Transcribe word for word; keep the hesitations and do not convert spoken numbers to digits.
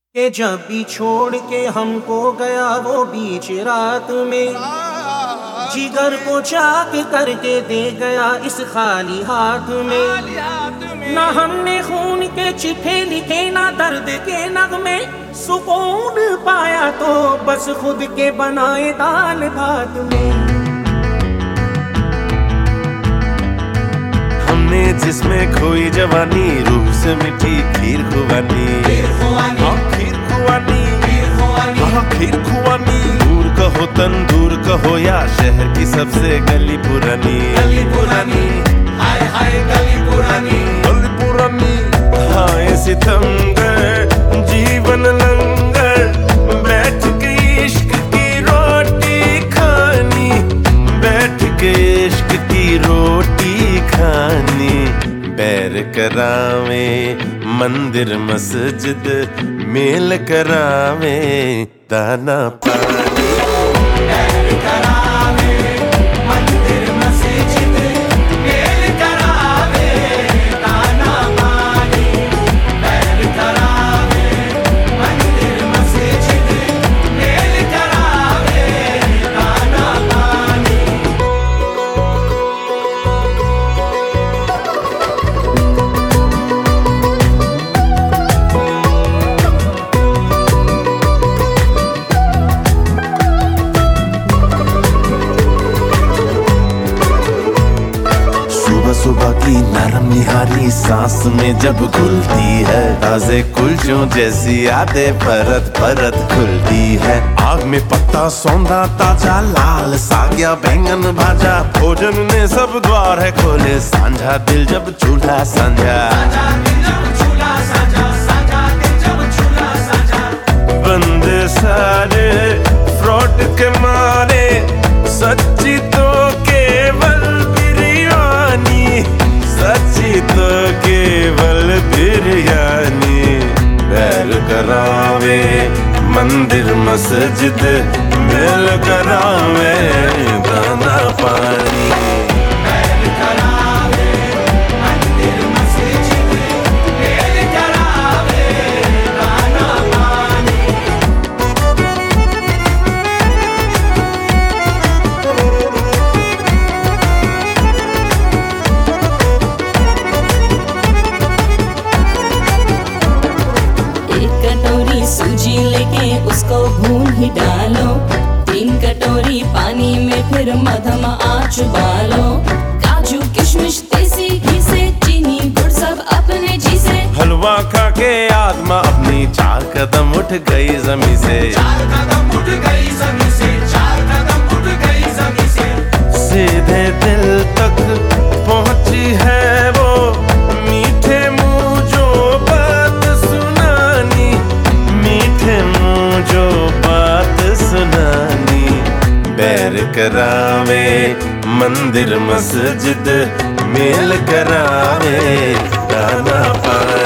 कि जब भी छोड़ के हमको गया वो बीच रात में, जिगर को चाक करके दे गया इस खाली हाथ में। ना हमने खून के चिट्ठे लिखे ना दर्द के नगमे, सुकून पाया तो बस खुद के बनाए दाल भात में। हमने जिसमें खोई जवानी, रूह से मिठी खीर खुबानी, हाँ खीर खुबानी, हाँ खीर खुबानी। दूर कहो तंदूर कहो या शहर की सबसे गली पुरानी, गली पुरानी, हाय हाय गली पुरानी, गली पुरानी। हाय सितमगर जीवन लंगर, बैठ के इश्क की रोटी खानी, बैठ के इश्क की रोटी खानी। पैर करावे मंदिर मस्जिद, मेल करावे दाना पानी। पैर करावे मंदिर मस्जिद, मेल करावे दाना पानी। पैर करावे मंदिर मस्जिद, मेल करावे दाना पानी। सुबह की नरम निहारी सांस में जब घुलती है, ताजे कुलचों जैसी यादें परत परत खुलती है। आग में पत्ता सौंधा ताजा, लाल साग्या बैंगन भाजा, भोजन ने सब द्वार है खोले। सांझा दिल जब चूल्हा सांझा, बंदे सारे फ्रॉड के मारे, सच्ची तो केवल बिरयानी, सच्ची तो केवल बिरयानी। बैल करावे मंदिर मस्जिद, मेल करावे दाना पानी। बैल करावे मंदिर मस्जिद, मेल करावे दाना पानी। सूजी लेके उसको भून ही डालो, तीन कटोरी पानी में फिर मधम आँच उबालो। काजू किशमिश देसी घी से, चीनी गुड़ सब अपने जी से। हलवा खा के आत्मा अपनी चार कदम उठ गई जमी से, चार कदम उठ गई जमी से, चार कदम उठ गई जमी से। सीधे दिल तक पहुंची है वो, मीठे मुंह जो बात सुनानी, मीठे मुंह जो बात सुनानी। बैर करावे मंदिर मस्जिद, मेल करावे दाना पानी।